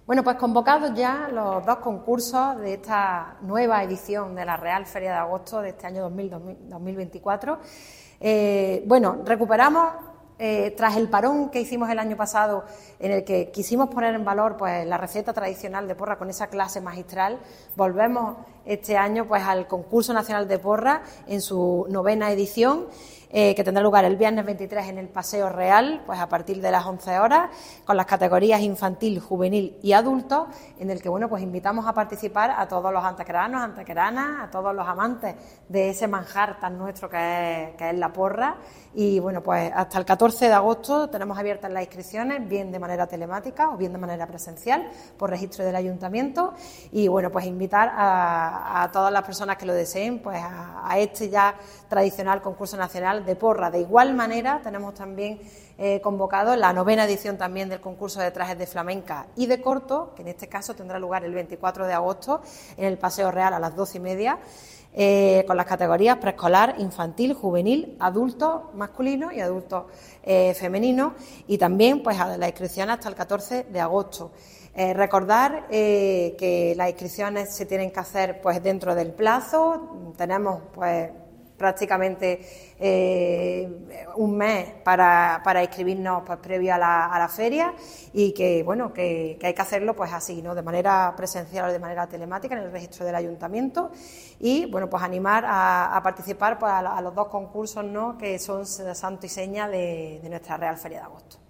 Bueno, pues convocados ya los dos concursos de esta nueva edición de la Real Feria de Agosto de este año 2024. Recuperamos, tras el parón que hicimos el año pasado, en el que quisimos poner en valor pues la receta tradicional de porra con esa clase magistral, volvemos este año pues al Concurso Nacional de Porra en su 9ª edición, que tendrá lugar el viernes 23 en el Paseo Real, pues a partir de las 11 horas, con las categorías infantil, juvenil y adultos, en el que pues invitamos a participar a todos los antequeranos, antequeranas, a todos los amantes de ese manjar tan nuestro que es la porra. Y pues hasta el 14 de agosto tenemos abiertas las inscripciones, bien de manera telemática o bien de manera presencial, por registro del ayuntamiento. Y pues invitar a todas las personas que lo deseen pues a este ya tradicional concurso nacional de porra. De igual manera tenemos también convocado la 9ª edición también del concurso de trajes de flamenca y de corto, que en este caso tendrá lugar el 24 de agosto en el Paseo Real a las 12:30, con las categorías preescolar, infantil, juvenil, adulto masculino y adulto femenino, y también pues a la inscripción hasta el 14 de agosto. Recordar que las inscripciones se tienen que hacer pues dentro del plazo. Tenemos pues prácticamente un mes para inscribirnos pues previo a la feria, y que hay que hacerlo pues así, ¿no?, de manera presencial o de manera telemática en el registro del ayuntamiento. Y pues animar a participar pues a los dos concursos, ¿no?, que son santo y seña de nuestra Real Feria de Agosto.